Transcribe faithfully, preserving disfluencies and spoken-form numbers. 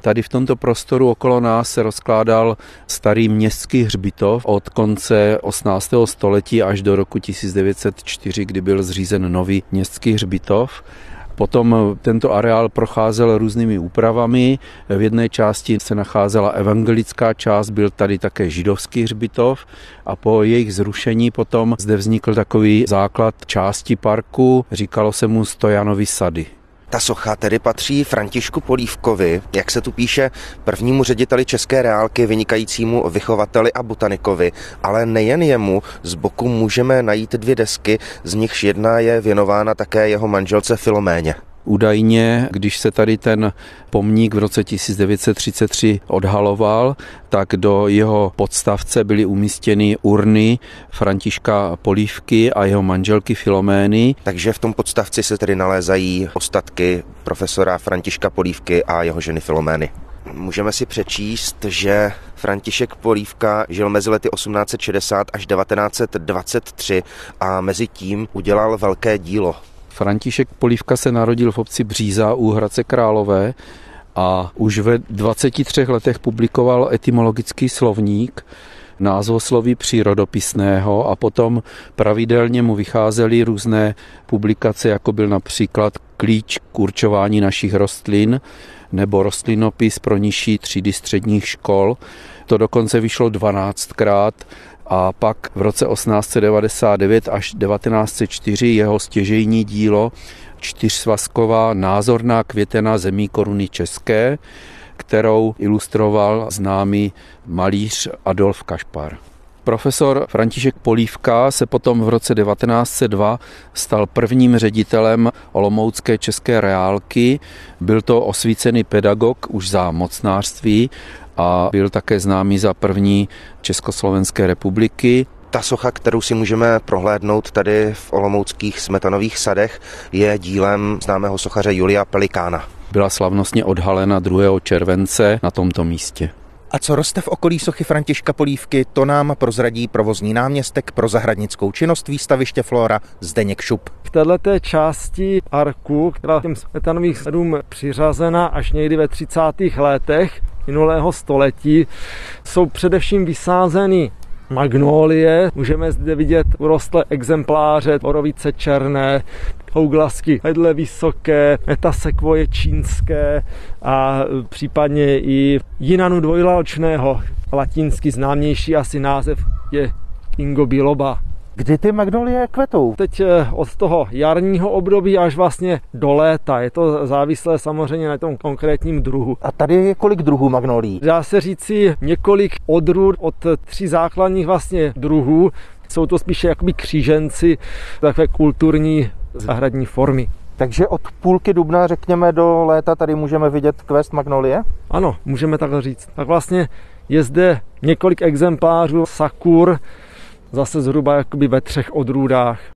Tady v tomto prostoru okolo nás se rozkládal starý městský hřbitov od konce osmnáctého století až do roku tisíc devět set čtyři, kdy byl zřízen nový městský hřbitov. Potom tento areál procházel různými úpravami. V jedné části se nacházela evangelická část, byl tady také židovský hřbitov a po jejich zrušení potom zde vznikl takový základ části parku, říkalo se mu Stojanovy sady. Ta socha tedy patří Františku Polívkovi, jak se tu píše, prvnímu řediteli České reálky, vynikajícímu vychovateli a botanikovi, ale nejen jemu, z boku můžeme najít dvě desky, z nichž jedna je věnována také jeho manželce Filoméně. Údajně, když se tady ten pomník v roce tisíc devět set třicet tři odhaloval, tak do jeho podstavce byly umístěny urny Františka Polívky a jeho manželky Filomény. Takže v tom podstavci se tedy nalézají ostatky profesora Františka Polívky a jeho ženy Filomény. Můžeme si přečíst, že František Polívka žil mezi lety osmnáct set šedesát až devatenáct set dvacet tři a mezi tím udělal velké dílo. František Polívka se narodil v obci Bříza u Hradce Králové a už ve dvaceti třech letech publikoval etymologický slovník, názvosloví přírodopisného a potom pravidelně mu vycházely různé publikace, jako byl například Klíč k určování našich rostlin nebo Rostlinopis pro nižší třídy středních škol. To dokonce vyšlo dvanáctkrát. A pak v roce osmnáct set devadesát devět až devatenáct set čtyři jeho stěžejní dílo čtyřsvazková názorná květena zemí koruny české, kterou ilustroval známý malíř Adolf Kašpar. Profesor František Polívka se potom v roce devatenáct set dva stal prvním ředitelem olomoucké České reálky. Byl to osvícený pedagog už za mocnářství a byl také známý za první Československé republiky. Ta socha, kterou si můžeme prohlédnout tady v olomouckých Smetanových sadech, je dílem známého sochaře Julia Pelikána. Byla slavnostně odhalena druhého července na tomto místě. A co roste v okolí sochy Františka Polívky, to nám prozradí provozní náměstek pro zahradnickou činnost výstaviště Flora Zdeněk Šup. V této části parku, která těm Smetanových sadům přiřazena až někdy ve třicátých letech minulého století, jsou především vysázeny magnolie. Můžeme zde vidět urostlé exempláře borovice černé, houglasky vedle vysoké, metasekvoje čínské a případně i jinanu dvojlalčného. Latinsky známější asi název je Ingo biloba. Kdy ty magnolie kvetou? Teď od toho jarního období až vlastně do léta. Je to závislé samozřejmě na tom konkrétním druhu. A tady je kolik druhů magnolií? Dá se říci několik odrůd od tří základních vlastně druhů. Jsou to spíše jakoby kříženci, takové kulturní zahradní formy. Takže od půlky dubna, řekněme, do léta tady můžeme vidět kvést magnolie? Ano, můžeme takhle říct. Tak vlastně je zde několik exemplářů sakur, zase zhruba jakoby ve třech odrůdách.